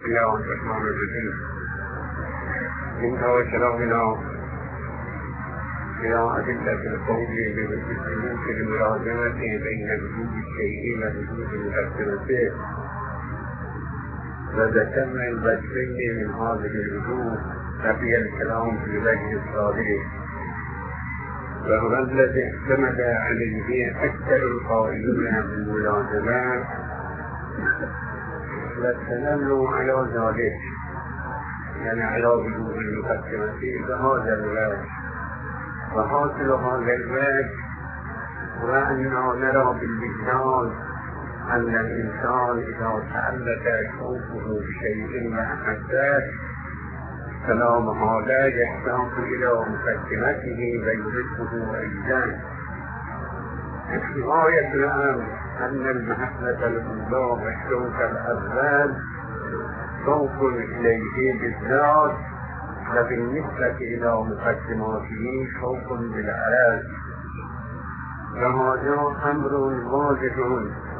الله الرحمن الرحيم. انتهى كلامنا إلى أدلة القول بالسلوك الملازمة بين وجود الشيء ووجود المؤثرته، وذكرنا الوجهين من هذه الوجوه. بقي الكلام في الوجه الصادق، وهو الذي اعتمد عليه أكثر القائلين بالملازمات، واستدلوا على ذلك، يعني على وجود المقدمة بهذا الوجه. وحاصل هذا الوجه وأننا نرى بالوجدان أن الإنسان إذا تعلق شوقه بشيء محبه فلا محالة يحتاج إلى مقدمته ويدركه أيضا. غاية الأمر أن المحبة الأولى والشوق الأول شوق إليه بالذات، وبالنسبة إلى مقدماته شوق بالعرض. وهذا أمر واضح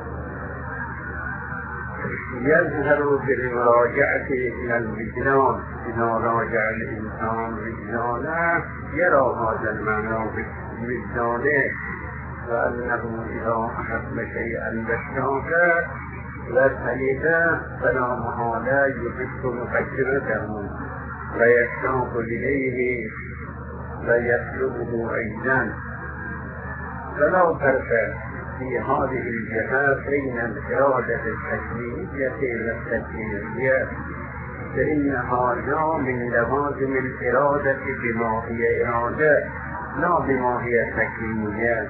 يظهر بالمراجعة إلى الوجدان. إذا راجع الإنسان وجدانه يرى هذا المعنى بوجدانه، وأنه إذا أحب شيئا واشتاقه وسلبه فلا محالة يحب مقدمته ويشتاق إليه ويطلبه أيضا. فلا فرق في هذه الجهات بين الإرادة التكوينية والتكوينية، فإن هذا من لوازم الإرادة بما هي إرادة لا بما هي تكوينية.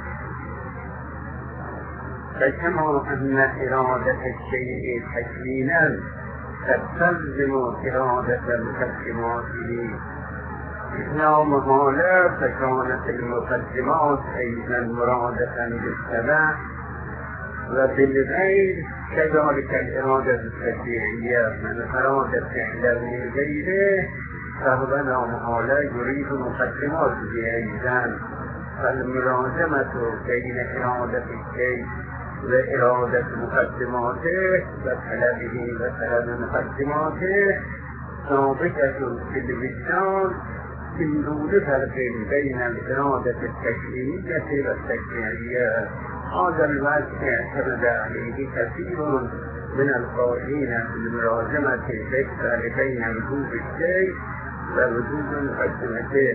فكما أن إرادة الشيء تكوينا تستلزم إرادة مقدماته لا محالة، فكانت المقدمات أيضا مرادة بالسبب، وبالغير كذلك الإرادة التشريعية. من أراد فعلا من غيره فهو لا محالة يريد مقدماته أيضا. فالملازمة بين إرادة الشيء وإرادة مقدماته وطلبه وطلب مقدماته ثابتة في الوجدان من دون فرق بين الإرادة التكوينية والتشريعية. هذا الوجه اعتمد عليه كثير من القائلين بالملازمة الفكرة بين وجود الشيء ووجود مقدمته،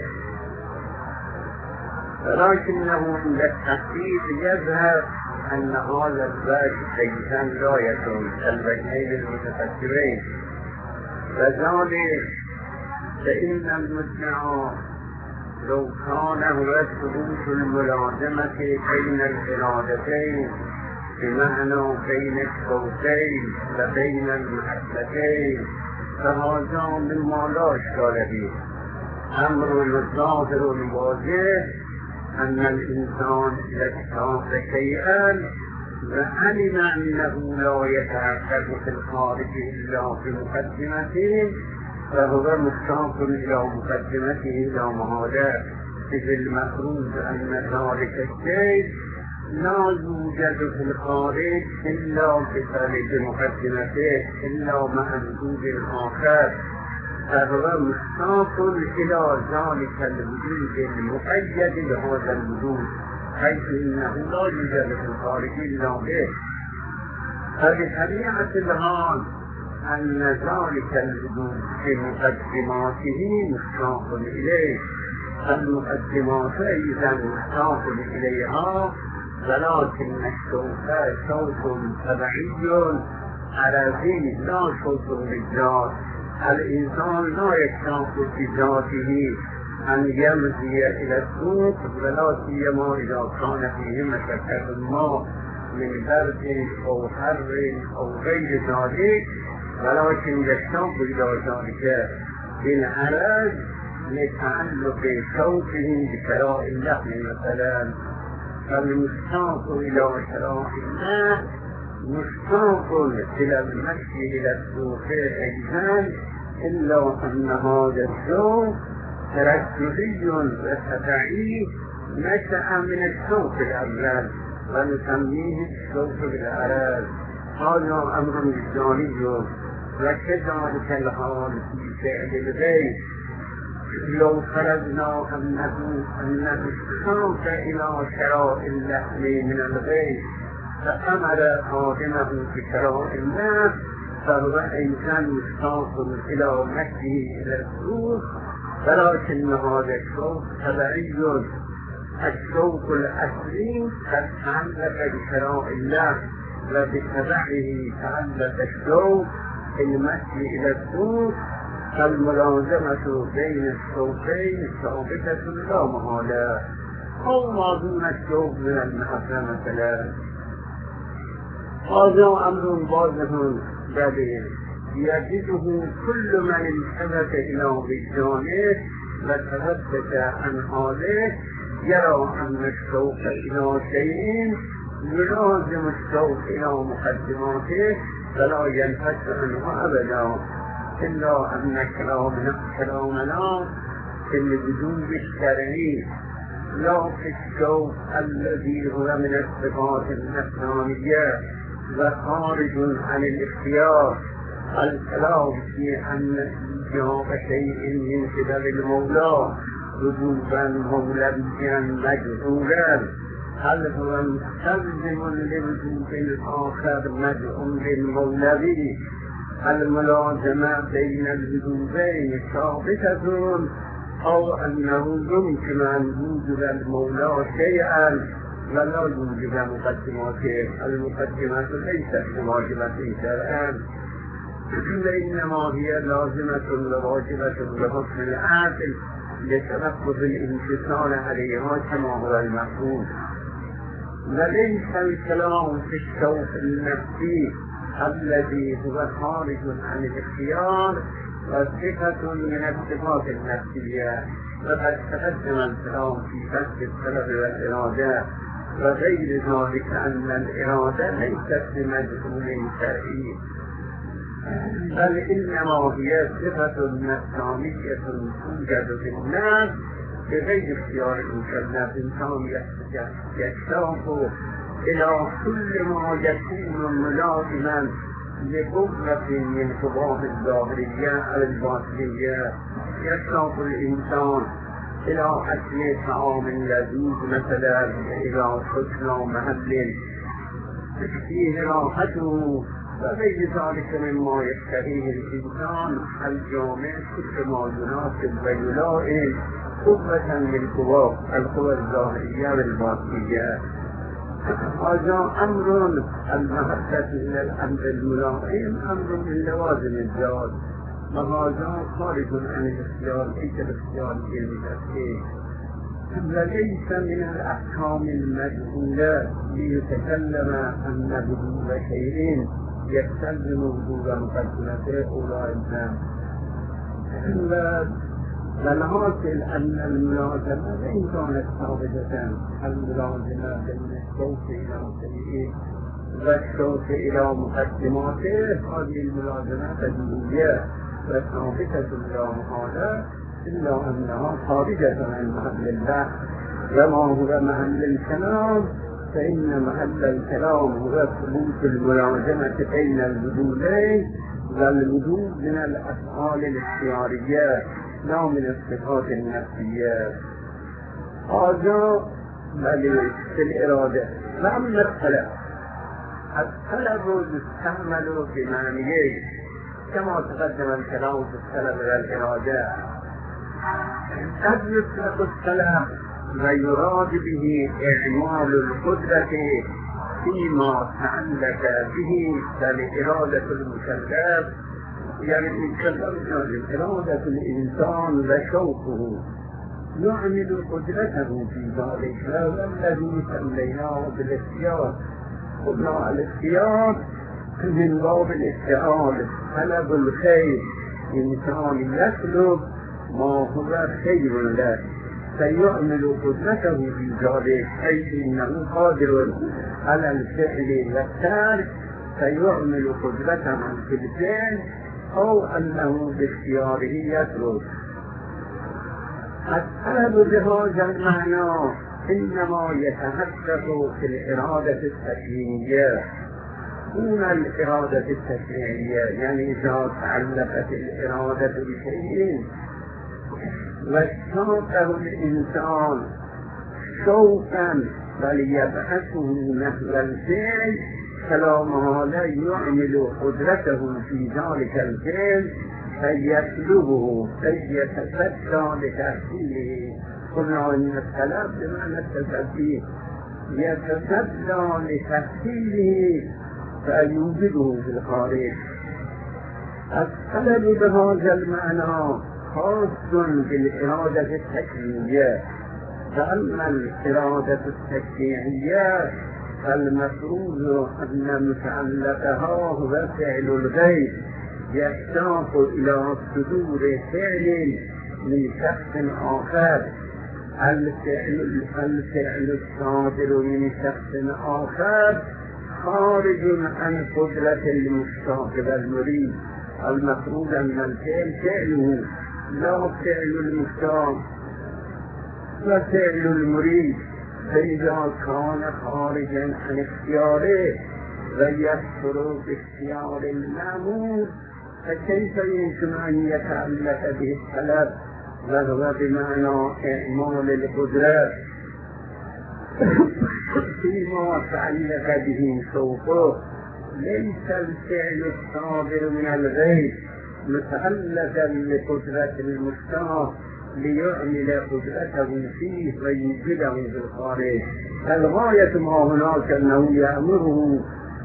ولكنه عند التحقيق يظهر أن هذا الوجه أيضا لا يكون كالوجهين المتفكرين، وذلك فإن المدعى لو كان هو ثبوت الملازمة بين الإرادتين بمعنى بين الصوتين وبين المحبتين فهذا مما لا إشكال به. أمر ظاهر واضح أن الإنسان إذا اشتاق شيئا وعلم أنه لا يتحقق في الخارج إلا في مقدمته فهو مشتاق إلى مقدمته لا محالة، إذ المفروض أن ذلك الشيء لا يوجد في الخارج إلا بسبب مقدمته إلا مع وجود الآخر، فهو مشتاق إلى ذلك الوجود المقيد بهذا الوجود، حيث إنه لا يوجد في الخارج إلا به. فبطبيعة الحال أن ذلك الوجود في مقدماته مشتاق إليه، المقدمات أيضا مشتاق إليها، ولكن الشوق شوق طبيعي عرضي لا شوق بالذات. الإنسان لا يشتاق بذاته أن يمضي إلى السوق، ولا سيما إذا كان فيه مشقة ما من برد أو حر أو غير ذلك، ولكن يشتاق إلى ذلك بالعرض لتعلق شوقه بشراء اللحم مثلا. فالمشتاق إلى شراء الله مشتاق إلى المشي إلى السوق أيضا، إلا أن هذا الشوق تركزي وتبعي نشأ من الشوق الأول ونسميه الشوق بالعرض. هذا أمر وجداني وكذلك الحال في فعل الغير لو فرضنا أنه استخاف إلى شراء اللحم من الغير فأمر خادمه بشراء اللحم فهو إنسان مستاق إلى مكه إلى السوق، ولكن هذا الشوق تبعي. الشوق الأصلي قد تعلق بشراء اللحم، وبتبعه تعلق الشوق المشي إلى السوق، فالملازمة بين الشوقين ثابتة لا محالة، أو ما دون الشوق من المحبة مثلا. هذا أمر واضح بديع يجده كل من التفت إلى وجدانه وتفتت عن حاله، يرى أن الشوق إلى شيء يلازم الشوق إلى مقدماته فلا ينفك عنه أبدا، إلا أن كلامنا في الوجوب الشرعي لا في الشوق الذي هو من الصفات النفسانية وخارج عن الاختيار. الكلام في أن إيجاب شيء من قبل المولى وجوبا مولويا مجهولا، هل هو مستلزم لوجوب الآخر مدعو للمولوي؟ الملازمة بين الوجوبين ثابتة، أو أنه يمكن أن يوجد المولى شيئا ولا يوجد مقدماته. المقدمات ليست واجبة شرعا، إنما هي لازمة وواجبة لحكم العقل لتنفذ الانتصال عليها كما هو المفهوم. وليس الكلام في الشوق النفسي الذي هو خارج عن الاختيار وصفة من الصفات النفسية، وقد تقدم الكلام في فصل الطلب والإرادة وغير ذلك أن الإرادة ليست بمدخول شرعي، بل إنما هي صفة نفسانية توجد في الناس بغير اختيار المكلف. إنسان يشتاق إلى كل ما يكون ملازما لقدرة من قواه الظاهرية أو الباطنية. يشتاق الإنسان إلى أكل طعام لذيذ مثلا، إلى حسن محل فيه راحته وغير ذلك مما يشتهيه الإنسان الجامع كل ما يناسب ويلائم قوة القوى الظاهرية والباطنية. هذا أمر المحبة إلى الأمر الملائم أمر من لوازم الذات، وهذا خارج عن الاختيار ليس الاختيار بالمتأكد، وليس من الأحكام المجهولة ليتكلم أن وجود شيء يستلزم وجود مقدمته أولئك. والحاصل أن الملازمة وإن كانت ثابتة، الملازمة بين الشوق إلى شيء والشوق إلى مقدماته، هذه الملازمة بديهية وثابتة لا محالة، إلا أنها خارجة عن محل الله. وما هو محل الكلام؟ فإن محل الكلام هو ثبوت الملازمة بين الوجودين، والوجود من الأفعال الاختيارية لا من الصفات النفسية. هذا في الإرادة. وأما الطلب يستعمل بمعنيين كما تقدم الكلام في الطلب والإرادة. قد يطلق الطلب ويراد به إعمال القدرة فيما تعلق به كالإرادة المكلف، يعني إرادة الإنسان وشوقه يعمل قدرته في ذلك، والذي سميناه بالاختيار. قلنا الاختيار من باب الاستعانة، طلب الخير. إنسان يطلب ما هو خير له فيعمل قدرته في ذلك، حيث إنه قادر على الفعل والترك فيعمل قدرته في الفعل، أو أنه باختياره يترك. الطلب بهذا المعنى إنما يتحقق في الإرادة التكوينية، تكون الإرادة التشريعية، يعني إذا تعلقت الإرادة بشيء واشتاقه الإنسان شوقا بل يبحثه نحو الفعل، فلا محالة يعمل قدرته في ذلك الفعل فيطلبه فيتصدى لتحصيله. قلنا ان الطلب بمعنى التصدي، يتصدى لتحصيله فيوجده في الخارج. الطلب بهذا المعنى خاص بالإرادة التشريعية، فأما الإرادة التشريعية فالمفروض أن متعلقها هو فعل الغير يشتاق إلى صدور فعل من شخص آخر. الفعل الصادر من شخص آخر خارج عن قدرة المشتاق والمريد. المفروض أن الفعل فعله لا فعل المشتاق وفعل المريد، فإذا كان خارجا عن اختياره ويكثر باختيار المأمور فكيف يمكن أن يتعلق به الطلب وهو بمعنى إعمال القدرة فيما تعلق به شوقه؟ ليس الفعل الصادر من الغيب متعلقا بقدرة المشتاق ليعمل قدرته فيه ويوجده في الخارج. الغاية ما هناك أنه يأمره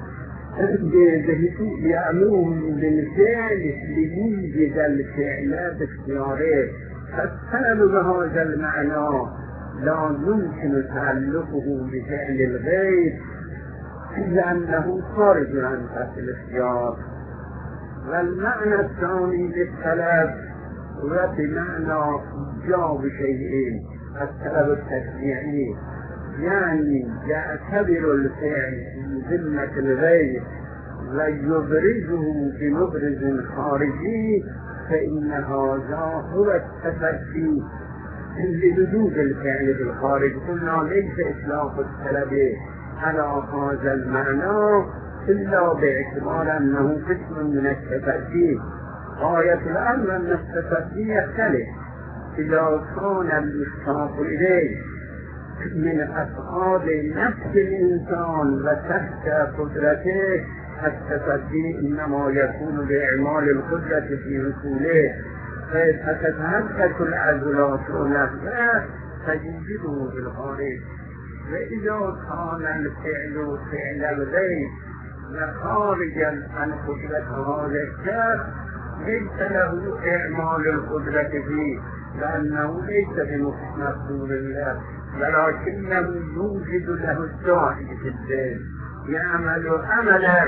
بالفعل ليوجد الفعل باختياره. فالطلب بهذا المعنى لا يمكن تعلقه بفعل الغيب لأنه خارج عن تحت الاختيار. والمعنى الثاني للطلب وبمعنى إيجاب شيئين. الطلب التشريعي يعني يعتبر الفعل في ذمة الغير ويبرزه بمبرز خارجي، فإن هذا هو التفسي لوجود الفعل في الخارج. قلنا ليس إطلاق الطلب على هذا المعنى إلا باعتبار أنه قسم من التفسي. غاية الأمر أن التفسي يختلف. إذا كان المشتاق إليه من أفعال نفس الإنسان وتحت قدرته، التفسي إنما يكون بإعمال القدرة في حصوله، فتتهكك العضلات نفسه فيوجده في الخارج. وإذا كان الفعل فعل الغير وخارجا عن قدرة هذا الشخص ليس له إعمال القدرة فيه، لأنه ليس بمقصود الله، ولكنه يوجد له الداعي في الدين يعمل عملا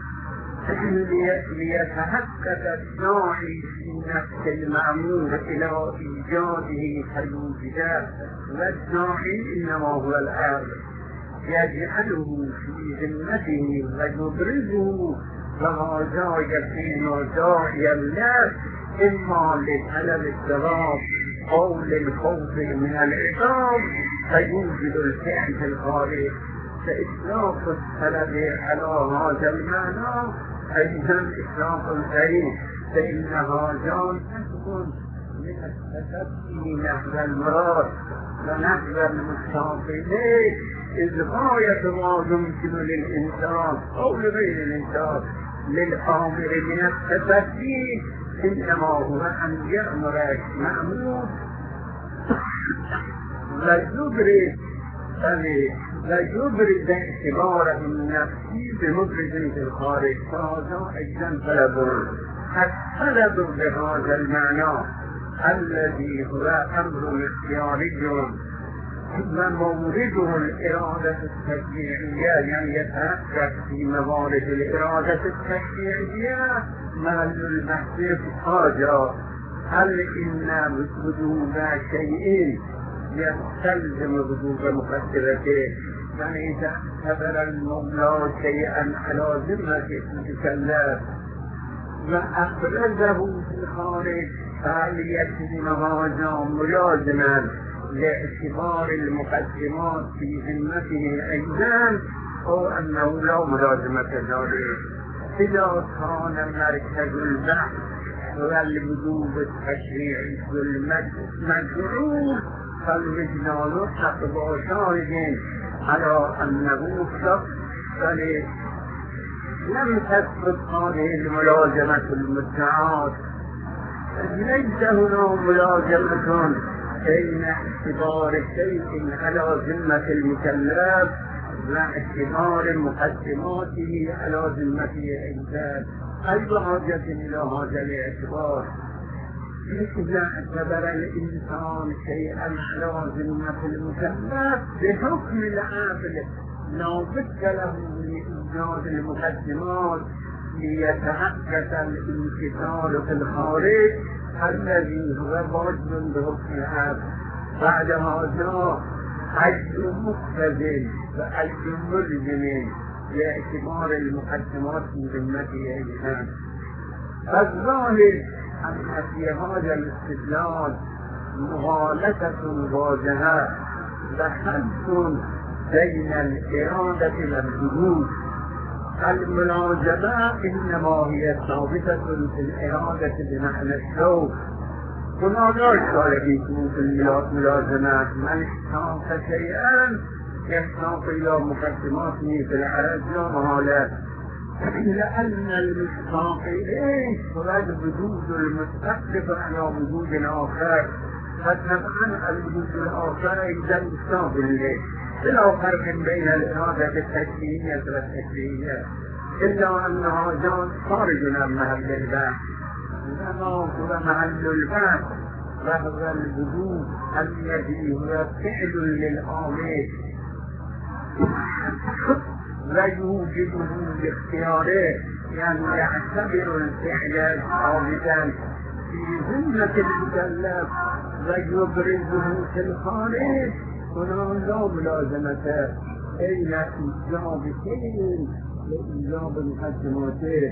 ليتحقق الداعي في نفس المأمور إلى إيجاده فيوجده. والداعي إنما هو الأمر يجعله في ذمته ويبرزه، وهذا يكون داعيا له إما لطلب الثواب أو للخوف من العقاب فيوجد الفعل في الخارج. فإطلاق الطلب على هذا المعنى أيضا إطلاق الغير، فإن هذا تكون من التفسي نحو المراد ونحو المشتاق إليه، إذ غاية ما يمكن للإنسان أو لغير الإنسان للآمر من التفسي إنما هو أن يأمر المأمور ويبرز اعتباره النفسي بمبرز في الخارج. فهذا أيضا طلب. الطلب بهذا المعنى الذي هو أمر اختياري ومورده الإرادة التشريعية، يعني يتحقق في موارد الإرادة التشريعية محل البحث حاجة. هل إن وجود شيء يستلزم وجود مقدرته؟ يعني إذا اعتبر المولى شيئا على ذمة المتكلف وأخرجه في الخارج فهل يكون هذا ملازما لاعتبار المقدمات في ذمته أيضا؟ أو أنه لا ملازمة ذلك إذا كان مركز البحث والوجوب التشريعي المجرور فالوجدان تقوى شاهد على أنه شخص لم تثبت هذه الملازمة المدعاة. ليس هنا ملازمة بين اعتبار شيء على ذمة المكلف واعتبار مقدماته على ذمة الإنسان، أي بحاجة إلى هذا الاعتبار. إذا اعتبر الإنسان شيئا على ذمة المكلف بحكم العقل لا بد له من إيجاد المقدمات ليتحقق الانكسار في الخارج الذي هو واجب بحكم العقل. بعد هذا حج مقتضٍ وحج ملزم لاعتبار المقدمات من ذمة الإنسان. فالظاهر أن في هذا الاستدلال مغالطة واضحة وحد بين الإرادة والوجود. الملازمة إنما هي ثابتة في الإرادة بمعنى الشوق. هنا لا إشكال في الملازمة، من اشتاق شيئا يشتاق إلى مقدماته في العرض لا محالة، لأن المشتاق إليه هو الوجود المتأكد على وجود آخر، فطبعا الوجود الآخر إذا مشتاق إليه. لا فرق بين الإرادة التشريعية والتشريعية، إلا أن هذا خارج عن محل البحث، إنما هو محل البحث وهو الوجود الذي هو فعل للآمر ويوجده باختياره، يعني يعتبر الفعل ثابتا في ذمة المكلف ويبرزه في الخارج. هنا لا ملازمة بين إيجاب شيء وإيجاب مقدماته،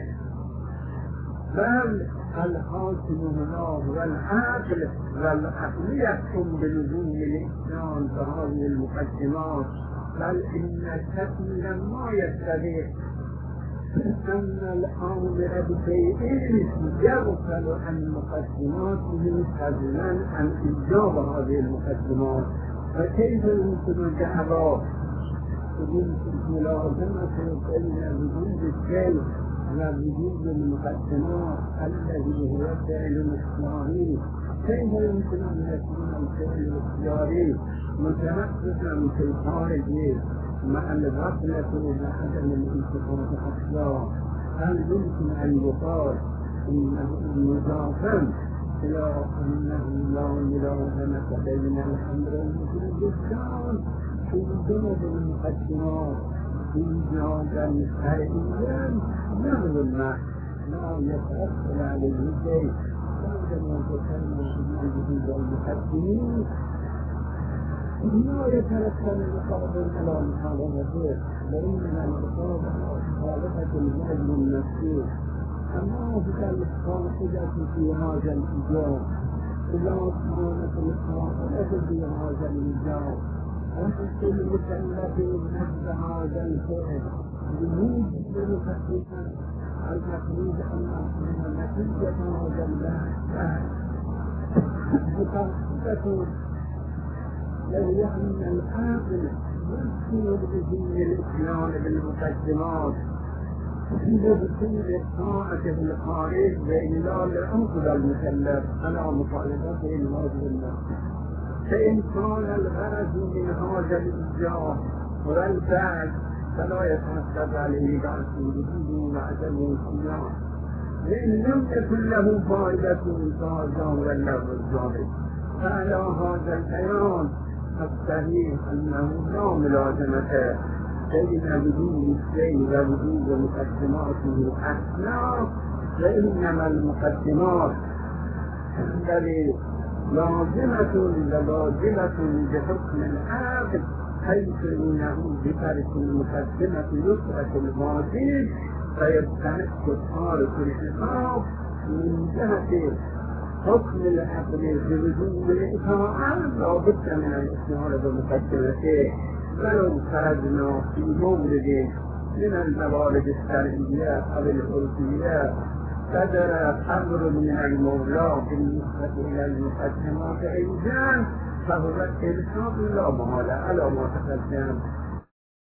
بل الحاكم هنا هو العقل، والعقل يحكم بلزوم الإنسان بهذه المقدمات، بل إن التكميل ما يستطيع أن الأمر بشيء يغفل عن مقدماته فضلا عن إيجاب هذه المقدمات. فكيف يمكن الدعوة يمكن ملازمة بين وجود الشيء ووجود المقدمات الذي هو فعل اختياري؟ كيف يمكن أن يكون الفعل الاختياري متنفسا في الخارج مع الغفلة وعدم الالتفات أصلا؟ هل يمكن أن يقال إنه مضافا إلى أنه لا ملازمة بين الأمر والوجود الثاني في جانب المقدمات في جانب الإنسان نحو الماء لا يتأثر عليه شيء؟ عندما تكلم عن الوجود المقدمين لا يترتب الخطر على محاولته، وإنما الخطر على مخالفة الوجد النفسي. أما القاعدة في هذا الإيجاب إذا كانت القاعدة في هذا الإيجاب أنت المكلف نفس هذا الفعل بموجب المخططة المفروض أن تكون نتيجة هذا البحث مخططة وهي أن العاقل يمكن بدون الإتيان بالمقدمات بدخول الطاعة في الخارج بإنزال الأنقذ المكلف على مطالبته الواجب النفس. فإن كان الغرض من هذا الإيجاب والفعل فلا يترتب عليه بأس وجوده وعدم الإتيان، لأن لم تكن له فائدة فهذا هو اللفظ الجامد. فعلى هذا البيان الصحيح أنه لا ملازمة بين وجود الشيء ووجود مقدماته أثناء، وإنما المقدمات التي لازمة ولازمة بحكم العقل، حيث إنه بترك المقدمة يترك الواجب فيستحق الطارق العقاب من جهة حكم العقل بوجود الإطاعة لا بد من الاستعانة بمقدمته، ولو خرجنا في مورد من الموارد الشرعية أو العرفية صدر أمر من المولى بالنسبة إلى المقدمات أيضا فهو الإرشاد لا محالة على ما تقدم